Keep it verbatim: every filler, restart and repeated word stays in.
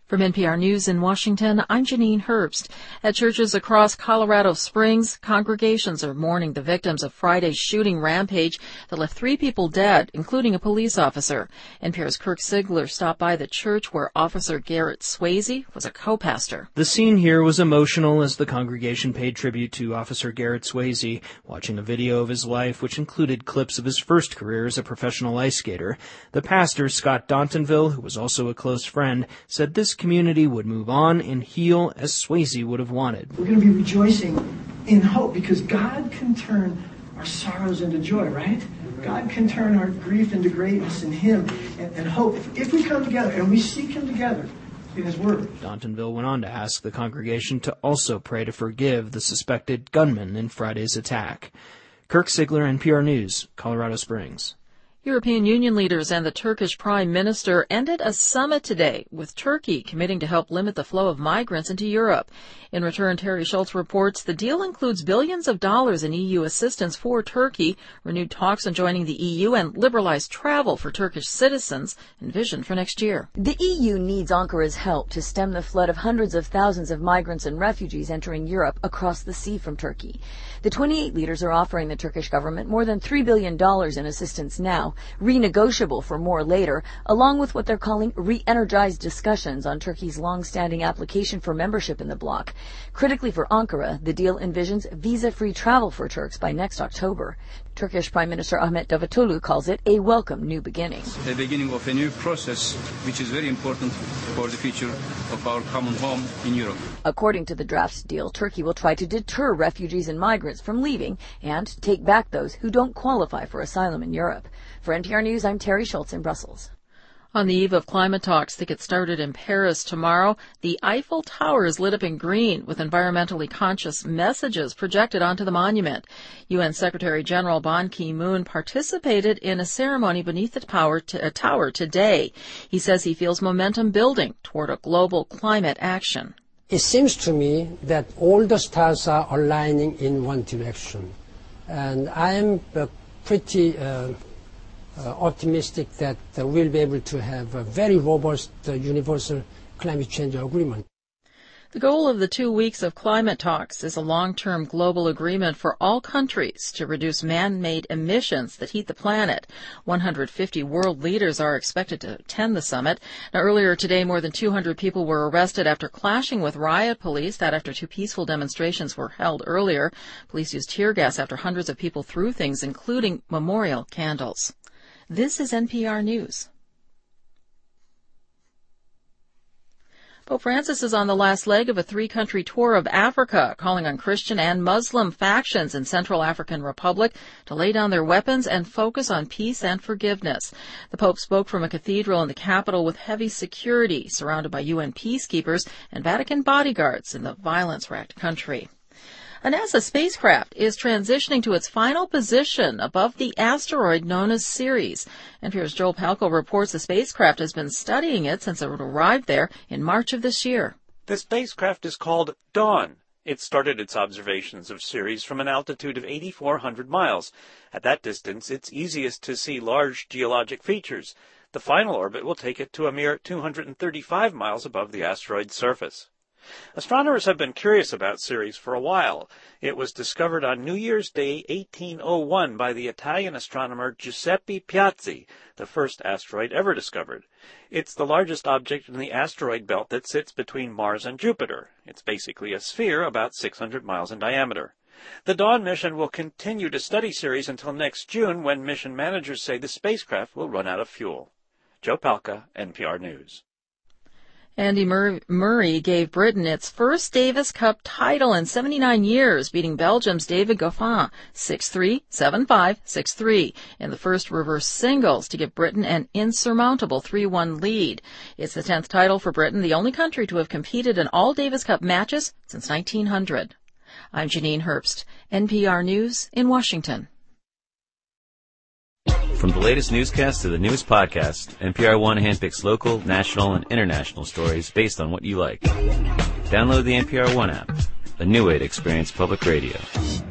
From N P R News in Washington, I'm Janine Herbst. At churches across Colorado Springs, congregations are mourning the victims of Friday's shooting rampage that left three people dead, including a police officer. N P R's Kirk Sigler stopped by the church where Officer Garrett Swayze was a co-pastor. The scene here was emotional as the congregation paid tribute to Officer Garrett Swayze, watching a video of his life which included clips of his first career as a professional ice skater. The pastor, Scott Dontonville, who was also a close friend, said this community would move on and heal as Swayze would have wanted. We're going to be rejoicing in hope because God can turn our sorrows into joy, right? God can turn our grief into greatness in Him and, and hope. If, if we come together and we seek Him together in His Word. Dontonville went on to ask the congregation to also pray to forgive the suspected gunman in Friday's attack. Kirk Sigler, N P R News, Colorado Springs. European Union leaders and the Turkish Prime Minister ended a summit today, with Turkey committing to help limit the flow of migrants into Europe. In return, Terry Schultz reports the deal includes billions of dollars in E U assistance for Turkey, renewed talks on joining the E U, and liberalized travel for Turkish citizens envisioned for next year. The E U needs Ankara's help to stem the flood of hundreds of thousands of migrants and refugees entering Europe across the sea from Turkey. The twenty-eight leaders are offering the Turkish government more than three billion dollars in assistance now, renegotiable for more later, along with what they're calling re-energized discussions on Turkey's long-standing application for membership in the bloc. Critically for Ankara, the deal envisions visa-free travel for Turks by next October. Turkish Prime Minister Ahmet Davutoglu calls it a welcome new beginning. The beginning of a new process, which is very important for the future of our common home in Europe. According to the draft deal, Turkey will try to deter refugees and migrants from leaving and take back those who don't qualify for asylum in Europe. For N P R News, I'm Terry Schultz in Brussels. On the eve of climate talks that get started in Paris tomorrow, the Eiffel Tower is lit up in green with environmentally conscious messages projected onto the monument. U N Secretary General Ban Ki-moon participated in a ceremony beneath the tower, to, uh, tower today. He says he feels momentum building toward a global climate action. It seems to me that all the stars are aligning in one direction. And I am uh, pretty... Uh, Uh, optimistic that uh, we'll be able to have a very robust uh, universal climate change agreement. The goal of the two weeks of climate talks is a long-term global agreement for all countries to reduce man-made emissions that heat the planet. one hundred fifty world leaders are expected to attend the summit. Now, earlier today, more than two hundred people were arrested after clashing with riot police. That after two peaceful demonstrations were held earlier. Police used tear gas after hundreds of people threw things, including memorial candles. This is N P R News. Pope Francis is on the last leg of a three-country tour of Africa, calling on Christian and Muslim factions in Central African Republic to lay down their weapons and focus on peace and forgiveness. The Pope spoke from a cathedral in the capital with heavy security, surrounded by U N peacekeepers and Vatican bodyguards in the violence-racked country. A NASA spacecraft is transitioning to its final position above the asteroid known as Ceres. N P R's Joel Palco reports the spacecraft has been studying it since it arrived there in March of this year. The spacecraft is called Dawn. It started its observations of Ceres from an altitude of eight thousand four hundred miles. At that distance, it's easiest to see large geologic features. The final orbit will take it to a mere two hundred thirty-five miles above the asteroid's surface. Astronomers have been curious about Ceres for a while. It was discovered on New Year's Day eighteen oh one by the Italian astronomer Giuseppe Piazzi, the first asteroid ever discovered. It's the largest object in the asteroid belt that sits between Mars and Jupiter. It's basically a sphere about six hundred miles in diameter. The Dawn mission will continue to study Ceres until next June, when mission managers say the spacecraft will run out of fuel. Joe Palca, N P R News. Andy Murray gave Britain its first Davis Cup title in seventy-nine years, beating Belgium's David Goffin six three, seven five, six three in the first reverse singles to give Britain an insurmountable three one lead. It's the tenth title for Britain, the only country to have competed in all Davis Cup matches since nineteen hundred. I'm Janine Herbst, N P R News in Washington. From the latest newscast to the newest podcast, N P R One handpicks local, national, and international stories based on what you like. Download the N P R One app, a new way to experience public radio.